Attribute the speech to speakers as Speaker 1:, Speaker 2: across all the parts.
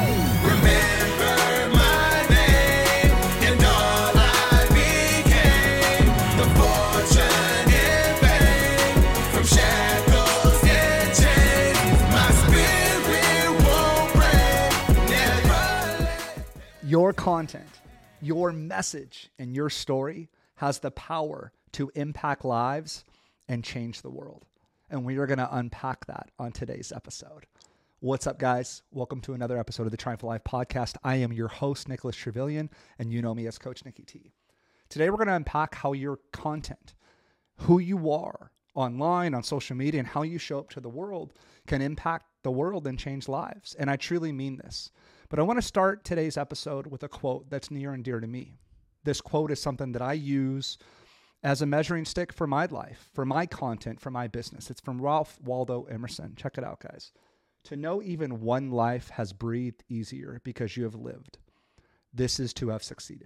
Speaker 1: Remember my name and all I became. The fortune and fame from shackles and chains. My spirit won't break. Never let.
Speaker 2: Your content, your message, and your story has the power to impact lives and change the world. And we are going to unpack that on today's episode. What's up, guys? Welcome to another episode of the Triumph of Life podcast. I am your host, Nicholas Trevelyan, and you know me as Coach Nicky T. Today, we're going to unpack how your content, who you are online, on social media, and how you show up to the world can impact the world and change lives. And I truly mean this. But I want to start today's episode with a quote that's near and dear to me. This quote is something that I use as a measuring stick for my life, for my content, for my business. It's from Ralph Waldo Emerson. Check it out, guys. To know even one life has breathed easier because you have lived. This is to have succeeded.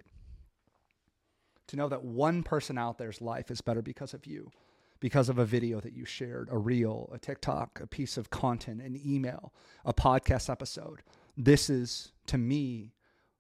Speaker 2: To know that one person out there's life is better because of you, because of a video that you shared, a reel, a TikTok, a piece of content, an email, a podcast episode. This is, to me,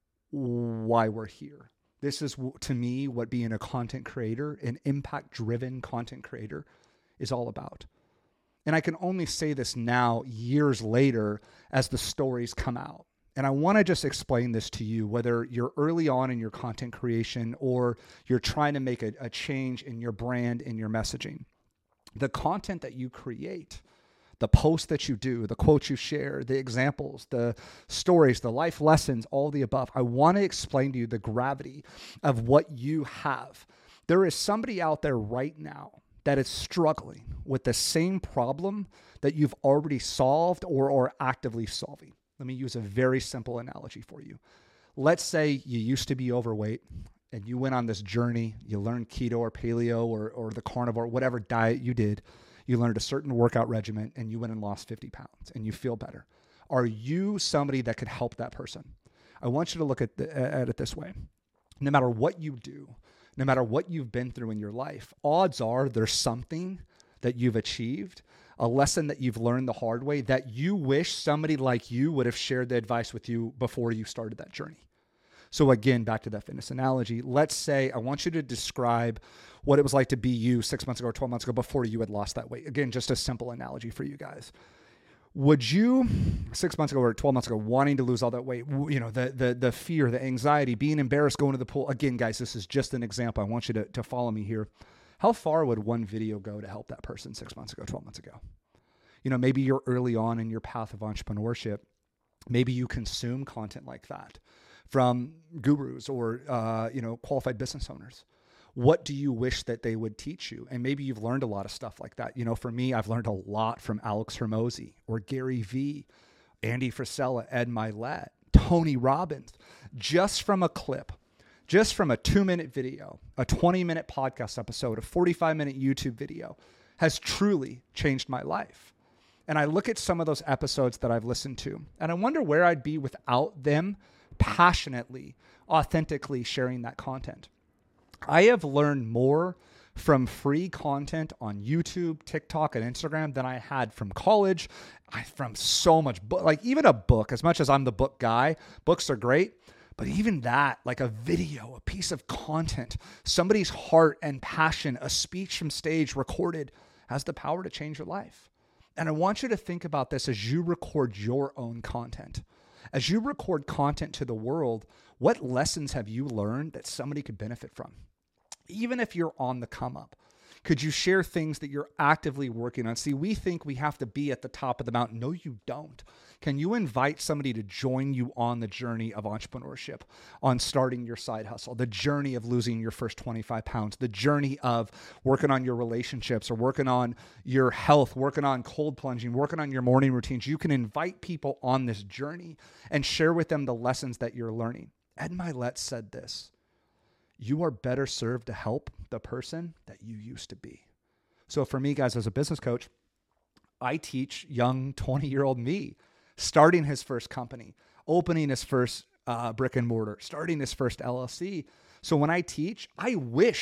Speaker 2: why we're here. This is, to me, what being a content creator, an impact-driven content creator, is all about. And I can only say this now, years later, as the stories come out. And I want to just explain this to you, whether you're early on in your content creation or you're trying to make a change in your brand, in your messaging. The content that you create, the posts that you do, the quotes you share, the examples, the stories, the life lessons, all the above. I want to explain to you the gravity of what you have. There is somebody out there right now that is struggling with the same problem that you've already solved or are actively solving. Let me use a very simple analogy for you. Let's say you used to be overweight and you went on this journey. You learned keto or paleo or the carnivore, whatever diet you did. You learned a certain workout regimen and you went and lost 50 pounds and you feel better. Are you somebody that could help that person? I want you to look at it this way. No matter what you do, no matter what you've been through in your life, odds are there's something that you've achieved, a lesson that you've learned the hard way that you wish somebody like you would have shared the advice with you before you started that journey. So again, back to that fitness analogy, let's say I want you to describe what it was like to be you 6 months ago or 12 months ago before you had lost that weight. Again, just a simple analogy for you guys. Would you 6 months ago or 12 months ago wanting to lose all that weight, you know, the fear, the anxiety, being embarrassed, going to the pool? Again, guys, this is just an example. I want you to follow me here. How far would one video go to help that person 6 months ago, 12 months ago? You know, maybe you're early on in your path of entrepreneurship. Maybe you consume content like that from gurus or, qualified business owners. What do you wish that they would teach you? And maybe you've learned a lot of stuff like that. You know, for me, I've learned a lot from Alex Hormozi or Gary Vee, Andy Frisella, Ed Milet, Tony Robbins, just from a clip, just from a 2-minute video, a 20-minute podcast episode, a 45-minute YouTube video has truly changed my life. And I look at some of those episodes that I've listened to, and I wonder where I'd be without them passionately, authentically sharing that content. I have learned more from free content on YouTube, TikTok, and Instagram than I had from college, from so much book, like even a book, as much as I'm the book guy, books are great, but even that, like a video, a piece of content, somebody's heart and passion, a speech from stage recorded has the power to change your life. And I want you to think about this as you record your own content. As you record content to the world, what lessons have you learned that somebody could benefit from? Even if you're on the come up, could you share things that you're actively working on? See, we think we have to be at the top of the mountain. No, you don't. Can you invite somebody to join you on the journey of entrepreneurship, on starting your side hustle, the journey of losing your first 25 pounds, the journey of working on your relationships or working on your health, working on cold plunging, working on your morning routines? You can invite people on this journey and share with them the lessons that you're learning. Ed Milet said this: you are better served to help the person that you used to be. So for me, guys, as a business coach, I teach young 20-year-old me starting his first company, opening his first brick and mortar, starting his first LLC. So when I teach, I wish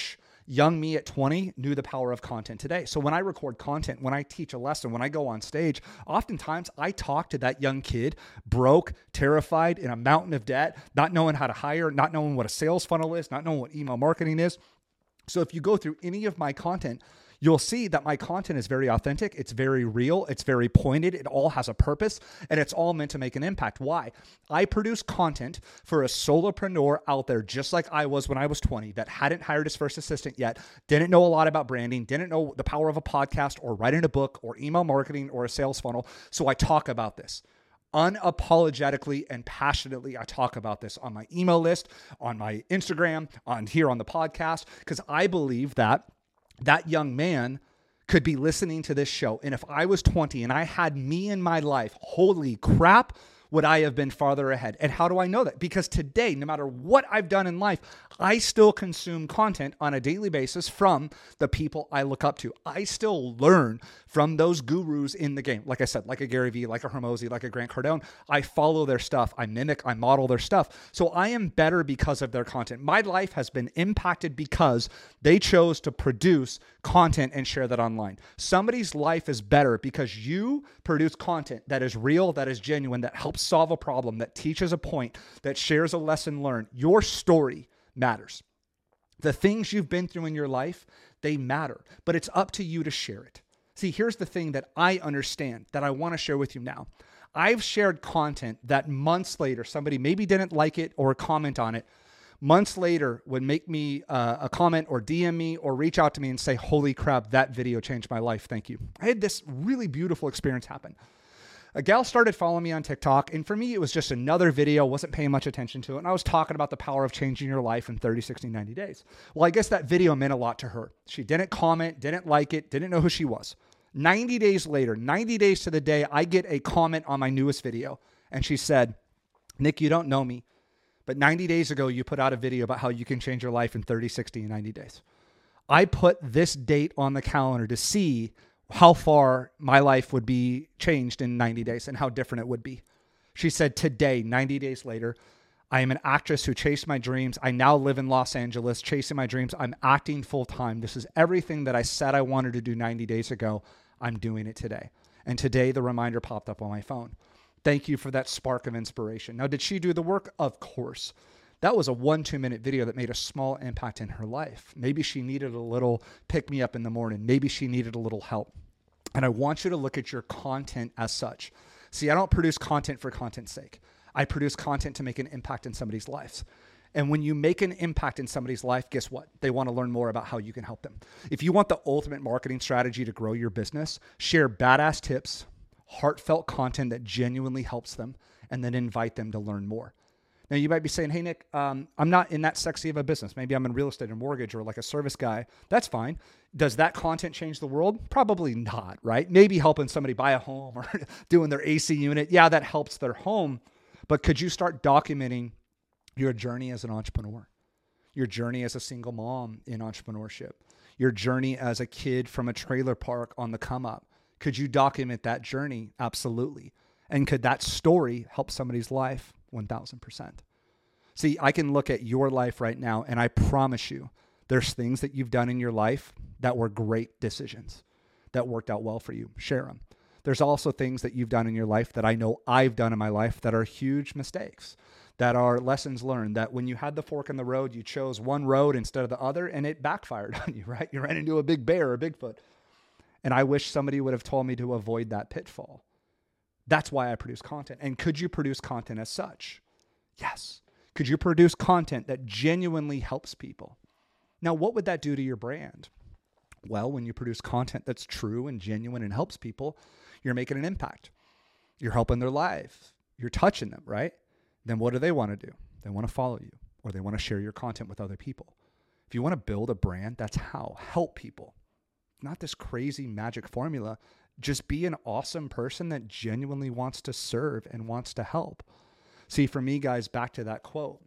Speaker 2: Young me at 20 knew the power of content today. So when I record content, when I teach a lesson, when I go on stage, oftentimes I talk to that young kid, broke, terrified, in a mountain of debt, not knowing how to hire, not knowing what a sales funnel is, not knowing what email marketing is. So if you go through any of my content, you'll see that my content is very authentic. It's very real. It's very pointed. It all has a purpose, and it's all meant to make an impact. Why? I produce content for a solopreneur out there, just like I was when I was 20, that hadn't hired his first assistant yet, didn't know a lot about branding, didn't know the power of a podcast or writing a book or email marketing or a sales funnel. So I talk about this. Unapologetically and passionately, I talk about this on my email list, on my Instagram, on here on the podcast, because I believe that young man could be listening to this show. And if I was 20 and I had me in my life, holy crap, would I have been farther ahead? And how do I know that? Because today, no matter what I've done in life, I still consume content on a daily basis from the people I look up to. I still learn from those gurus in the game. Like I said, like a Gary Vee, like a Hormozi, like a Grant Cardone. I follow their stuff. I mimic, I model their stuff. So I am better because of their content. My life has been impacted because they chose to produce content and share that online. Somebody's life is better because you produce content that is real, that is genuine, that helps solve a problem, that teaches a point, that shares a lesson learned. Your story matters. The things you've been through in your life, they matter, but it's up to you to share it. See, here's the thing that I understand that I want to share with you now. I've shared content that months later, somebody maybe didn't like it or comment on it, months later would make me a comment or DM me or reach out to me and say, holy crap, that video changed my life. Thank you. I had this really beautiful experience happen. A gal started following me on TikTok, and for me, it was just another video, wasn't paying much attention to it, and I was talking about the power of changing your life in 30, 60, 90 days. Well, I guess that video meant a lot to her. She didn't comment, didn't like it, didn't know who she was. 90 days later, 90 days to the day, I get a comment on my newest video, and she said, Nick, you don't know me, but 90 days ago, you put out a video about how you can change your life in 30, 60, and 90 days. I put this date on the calendar to see how far my life would be changed in 90 days and how different it would be. She said, today, 90 days later, I am an actress who chased my dreams. I now live in Los Angeles, chasing my dreams. I'm acting full time. This is everything that I said I wanted to do 90 days ago. I'm doing it today. And today the reminder popped up on my phone. Thank you for that spark of inspiration. Now, did she do the work? Of course. That was a 1-2 minute video that made a small impact in her life. Maybe she needed a little pick me up in the morning. Maybe she needed a little help. And I want you to look at your content as such. See, I don't produce content for content's sake. I produce content to make an impact in somebody's lives. And when you make an impact in somebody's life, guess what? They want to learn more about how you can help them. If you want the ultimate marketing strategy to grow your business, share badass tips, heartfelt content that genuinely helps them, and then invite them to learn more. Now, you might be saying, hey, Nick, I'm not in that sexy of a business. Maybe I'm in real estate or mortgage or like a service guy. That's fine. Does that content change the world? Probably not, right? Maybe helping somebody buy a home or doing their AC unit. Yeah, that helps their home. But could you start documenting your journey as an entrepreneur, your journey as a single mom in entrepreneurship, your journey as a kid from a trailer park on the come up? Could you document that journey? Absolutely. And could that story help somebody's life? 1,000%. See, I can look at your life right now, and I promise you, there's things that you've done in your life that were great decisions that worked out well for you. Share them. There's also things that you've done in your life that I know I've done in my life that are huge mistakes, that are lessons learned, that when you had the fork in the road, you chose one road instead of the other, and it backfired on you, right? You ran into a big bear or Bigfoot. And I wish somebody would have told me to avoid that pitfall. That's why I produce content. And could you produce content as such? Yes. Could you produce content that genuinely helps people? Now, what would that do to your brand? Well, when you produce content that's true and genuine and helps people, you're making an impact. You're helping their life. You're touching them, right? Then what do they want to do? They want to follow you, or they want to share your content with other people. If you want to build a brand, that's how. Help people. Not this crazy magic formula. Just be an awesome person that genuinely wants to serve and wants to help. See, for me, guys, back to that quote,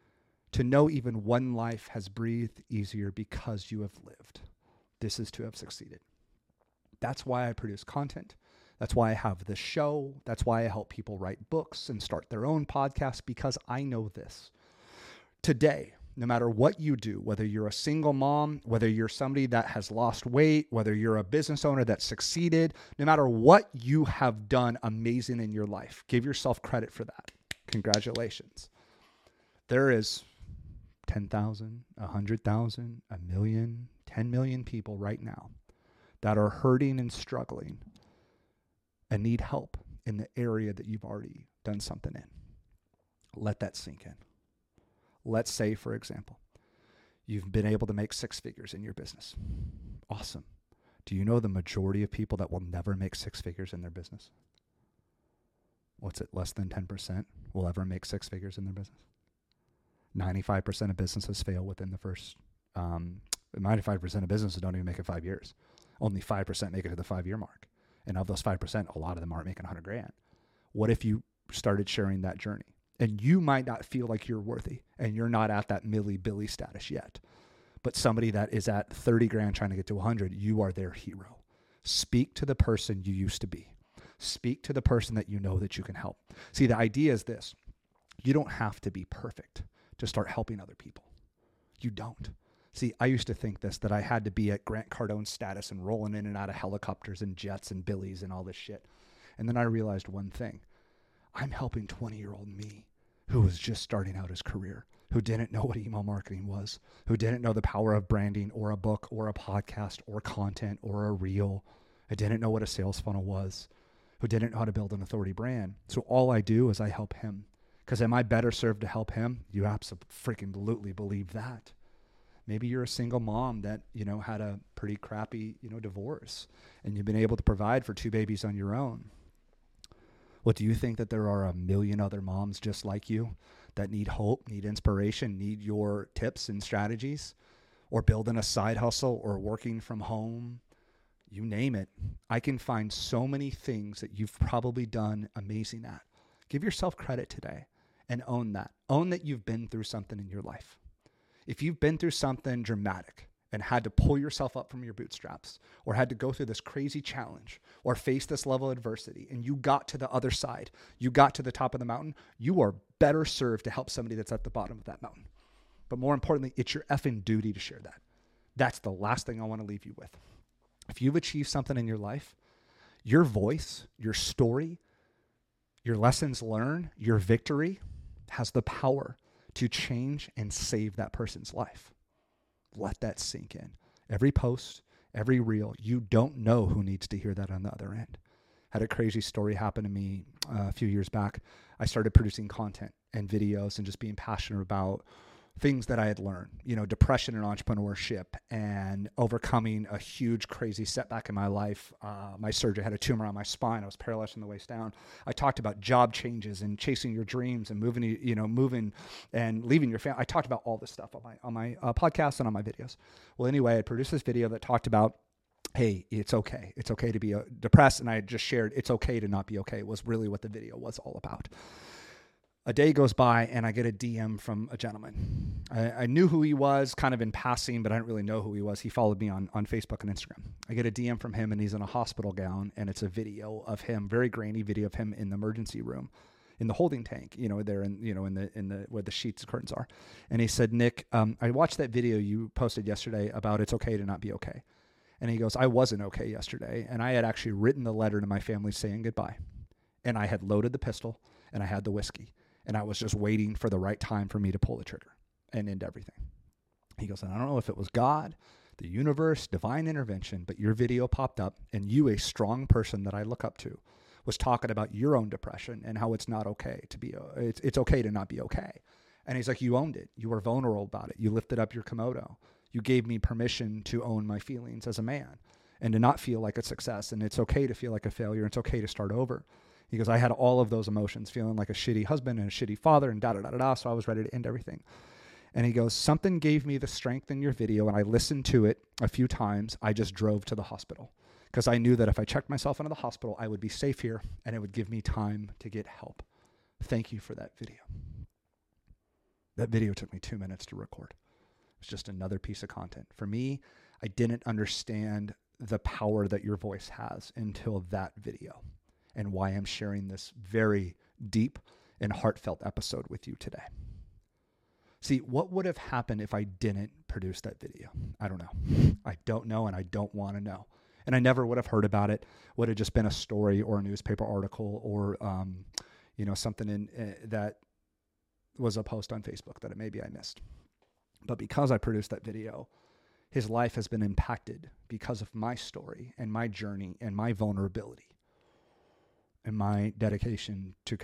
Speaker 2: to know even one life has breathed easier because you have lived. This is to have succeeded. That's why I produce content. That's why I have this show. That's why I help people write books and start their own podcasts, because I know this. Today, no matter what you do, whether you're a single mom, whether you're somebody that has lost weight, whether you're a business owner that succeeded, no matter what you have done amazing in your life, give yourself credit for that. Congratulations. There is 10,000, 100,000, a million, 10 million people right now that are hurting and struggling and need help in the area that you've already done something in. Let that sink in. Let's say, for example, you've been able to make 6 figures in your business. Awesome. Do you know the majority of people that will never make 6 figures in their business? What's it? Less than 10% will ever make 6 figures in their business. 95% of businesses fail within the first, 95% of businesses don't even make it 5 years. Only 5% make it to the 5-year mark. And of those 5%, a lot of them aren't making 100 grand. What if you started sharing that journey? And you might not feel like you're worthy and you're not at that Millie Billy status yet. But somebody that is at 30 grand trying to get to 100, you are their hero. Speak to the person you used to be. Speak to the person that you know that you can help. See, the idea is this. You don't have to be perfect to start helping other people. You don't. See, I used to think this, that I had to be at Grant Cardone status and rolling in and out of helicopters and jets and billies and all this shit. And then I realized one thing. I'm helping 20-year-old me who was just starting out his career, who didn't know what email marketing was, who didn't know the power of branding or a book or a podcast or content or a reel. I didn't know what a sales funnel was, who didn't know how to build an authority brand. So all I do is I help him. Because am I better served to help him? You absolutely believe that. Maybe you're a single mom that, had a pretty crappy, divorce, and you've been able to provide for 2 babies on your own. What do you think that there are a million other moms just like you that need hope, need inspiration, need your tips and strategies, or building a side hustle or working from home? You name it. I can find so many things that you've probably done amazing at. Give yourself credit today and own that. Own that you've been through something in your life. If you've been through something dramatic and had to pull yourself up from your bootstraps, or had to go through this crazy challenge, or face this level of adversity, and you got to the other side, you got to the top of the mountain, you are better served to help somebody that's at the bottom of that mountain. But more importantly, it's your effing duty to share that. That's the last thing I want to leave you with. If you've achieved something in your life, your voice, your story, your lessons learned, your victory has the power to change and save that person's life. Let that sink in. Every post, every reel, you don't know who needs to hear that on the other end. Had a crazy story happen to me a few years back. I started producing content and videos and just being passionate about things that I had learned, depression and entrepreneurship and overcoming a huge, crazy setback in my life. My surgery had a tumor on my spine. I was paralyzed from the waist down. I talked about job changes and chasing your dreams and moving and leaving your family. I talked about all this stuff on my podcast and on my videos. Well, anyway, I produced this video that talked about, hey, it's okay. It's okay to be depressed. And I had just shared, it's okay to not be okay. It was really what the video was all about. A day goes by and I get a DM from a gentleman. I knew who he was kind of in passing, but I didn't really know who he was. He followed me on Facebook and Instagram. I get a DM from him and he's in a hospital gown, and it's a video of him, very grainy video of him in the emergency room, in the holding tank, there in the where the sheets and curtains are. And he said, Nick, I watched that video you posted yesterday about it's okay to not be okay. And he goes, I wasn't okay yesterday. And I had actually written the letter to my family saying goodbye. And I had loaded the pistol and I had the whiskey. And I was just waiting for the right time for me to pull the trigger and end everything. He goes, and I don't know if it was God, the universe, divine intervention, but your video popped up and you, a strong person that I look up to, was talking about your own depression and how it's not okay to be, it's okay to not be okay. And he's like, you owned it. You were vulnerable about it. You lifted up your Komodo. You gave me permission to own my feelings as a man and to not feel like a success. And it's okay to feel like a failure. It's okay to start over. He goes, I had all of those emotions, feeling like a shitty husband and a shitty father and da-da-da-da-da, so I was ready to end everything. And he goes, something gave me the strength in your video, and I listened to it a few times. I just drove to the hospital because I knew that if I checked myself into the hospital, I would be safe here, and it would give me time to get help. Thank you for that video. That video took me 2 minutes to record. It was just another piece of content. For me, I didn't understand the power that your voice has until that video, and why I'm sharing this very deep and heartfelt episode with you today. See, what would have happened if I didn't produce that video? I don't know. I don't know, and I don't want to know. And I never would have heard about it. Would have just been a story or a newspaper article or, something that was a post on Facebook that maybe I missed. But because I produced that video, his life has been impacted because of my story and my journey and my vulnerability and my dedication to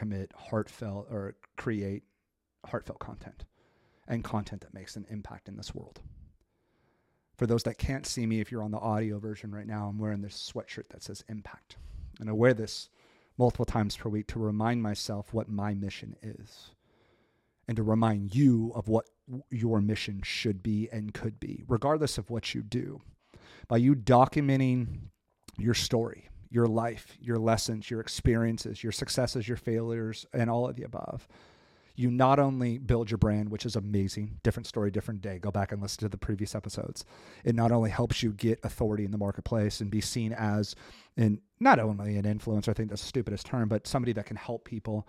Speaker 2: create heartfelt content and content that makes an impact in this world. For those that can't see me, if you're on the audio version right now, I'm wearing this sweatshirt that says Impact. And I wear this multiple times per week to remind myself what my mission is and to remind you of what your mission should be and could be, regardless of what you do. By you documenting your story, your life, your lessons, your experiences, your successes, your failures, and all of the above, you not only build your brand, which is amazing, different story, different day. Go back and listen to the previous episodes. It not only helps you get authority in the marketplace and be seen as not only an influencer, I think that's the stupidest term, but somebody that can help people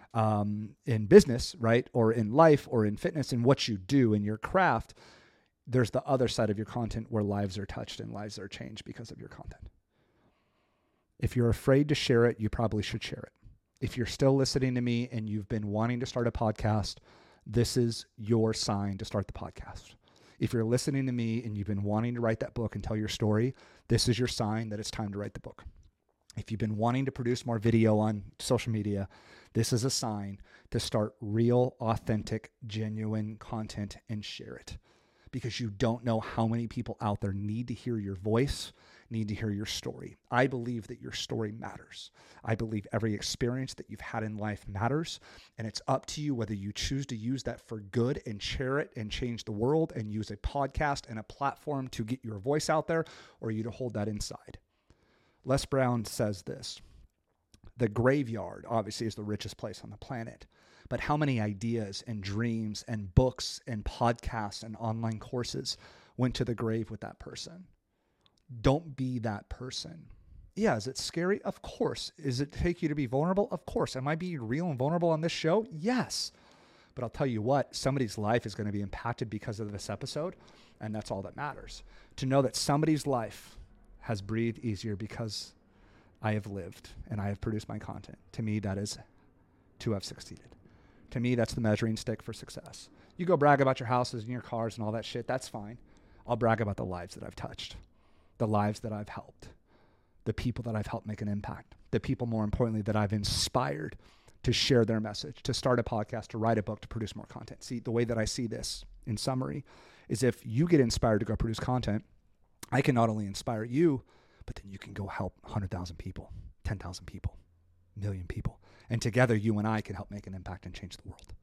Speaker 2: in business, right? Or in life or in fitness and what you do in your craft. There's the other side of your content where lives are touched and lives are changed because of your content. If you're afraid to share it, you probably should share it. If you're still listening to me and you've been wanting to start a podcast, this is your sign to start the podcast. If you're listening to me and you've been wanting to write that book and tell your story, this is your sign that it's time to write the book. If you've been wanting to produce more video on social media, this is a sign to start real, authentic, genuine content and share it. Because you don't know how many people out there need to hear your voice, need to hear your story. I believe that your story matters. I believe every experience that you've had in life matters, and it's up to you whether you choose to use that for good and share it and change the world and use a podcast and a platform to get your voice out there, or you to hold that inside. Les Brown says this: the graveyard obviously is the richest place on the planet, but how many ideas and dreams and books and podcasts and online courses went to the grave with that person? Don't be that person. Yeah, is it scary? Of course. Is it take you to be vulnerable? Of course. Am I being real and vulnerable on this show? Yes. But I'll tell you what, somebody's life is going to be impacted because of this episode, and that's all that matters. To know that somebody's life has breathed easier because I have lived and I have produced my content. To me, that is to have succeeded. To me, that's the measuring stick for success. You go brag about your houses and your cars and all that shit, that's fine. I'll brag about the lives that I've touched, the lives that I've helped, the people that I've helped make an impact, the people, more importantly, that I've inspired to share their message, to start a podcast, to write a book, to produce more content. See, the way that I see this in summary is if you get inspired to go produce content, I can not only inspire you, but then you can go help 100,000 people, 10,000 people, 1,000,000 people. And together, you and I can help make an impact and change the world.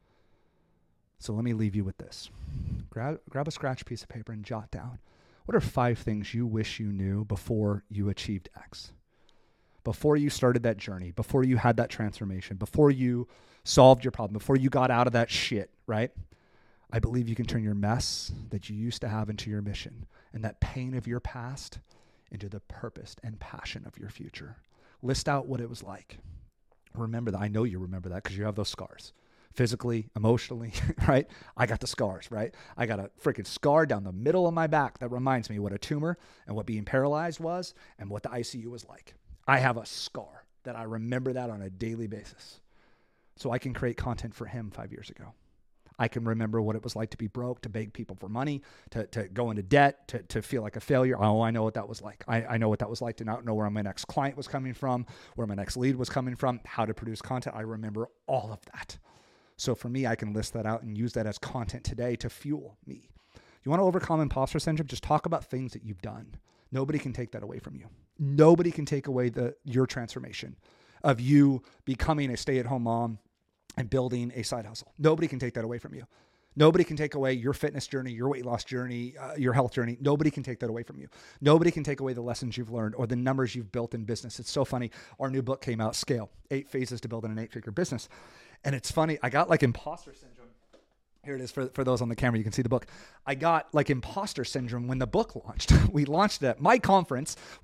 Speaker 2: So let me leave you with this. Grab a scratch piece of paper and jot down, what are 5 things you wish you knew before you achieved X? Before you started that journey, before you had that transformation, before you solved your problem, before you got out of that shit, right? I believe you can turn your mess that you used to have into your mission, and that pain of your past into the purpose and passion of your future. List out what it was like. Remember that. I know you remember that because you have those scars. Physically, emotionally, right? I got the scars, right? I got a freaking scar down the middle of my back that reminds me what a tumor and what being paralyzed was and what the ICU was like. I have a scar that I remember that on a daily basis. So I can create content for him 5 years ago. I can remember what it was like to be broke, to beg people for money, to go into debt, to feel like a failure. Oh, I know what that was like. I know what that was like to not know where my next client was coming from, where my next lead was coming from, how to produce content. I remember all of that. So for me, I can list that out and use that as content today to fuel me. You want to overcome imposter syndrome? Just talk about things that you've done. Nobody can take that away from you. Nobody can take away your transformation of you becoming a stay-at-home mom and building a side hustle. Nobody can take that away from you. Nobody can take away your fitness journey, your weight loss journey, your health journey. Nobody can take that away from you. Nobody can take away the lessons you've learned or the numbers you've built in business. It's so funny. Our new book came out, Scale, 8 Phases to Build an 8-Figure Business. And it's funny. I got like imposter syndrome. Here it is for those on the camera. You can see the book. I got like imposter syndrome when the book launched. We launched it at my conference with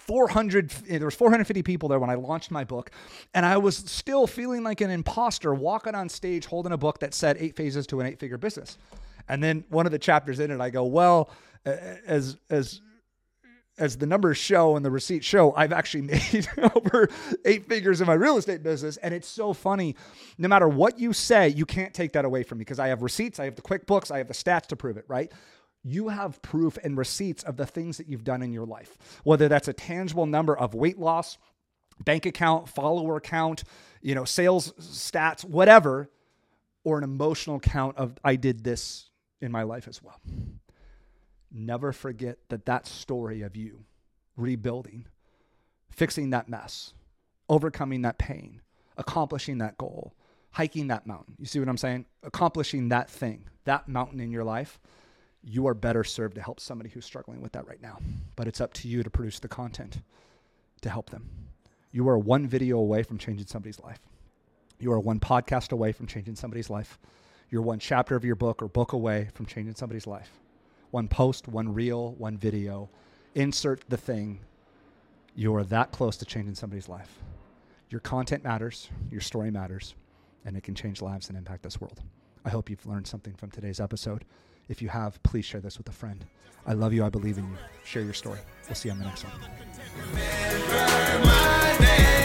Speaker 2: there was 450 people there when I launched my book, and I was still feeling like an imposter walking on stage holding a book that said 8 phases to an 8-figure business. And then one of the chapters in it, I go, well, as the numbers show and the receipts show, I've actually made over 8 figures in my real estate business. And it's so funny. No matter what you say, you can't take that away from me because I have receipts. I have the QuickBooks. I have the stats to prove it, right? You have proof and receipts of the things that you've done in your life, whether that's a tangible number of weight loss, bank account, follower count, sales stats, whatever, or an emotional count of I did this in my life as well. Never forget that story of you rebuilding, fixing that mess, overcoming that pain, accomplishing that goal, hiking that mountain. You see what I'm saying? Accomplishing that thing, that mountain in your life. You are better served to help somebody who's struggling with that right now. But it's up to you to produce the content to help them. You are one video away from changing somebody's life. You are one podcast away from changing somebody's life. You're one chapter of your book or book away from changing somebody's life. One post, one reel, one video. Insert the thing. You are that close to changing somebody's life. Your content matters. Your story matters. And it can change lives and impact this world. I hope you've learned something from today's episode. If you have, please share this with a friend. I love you. I believe in you. Share your story. We'll see you on the next one.
Speaker 1: Remember my name.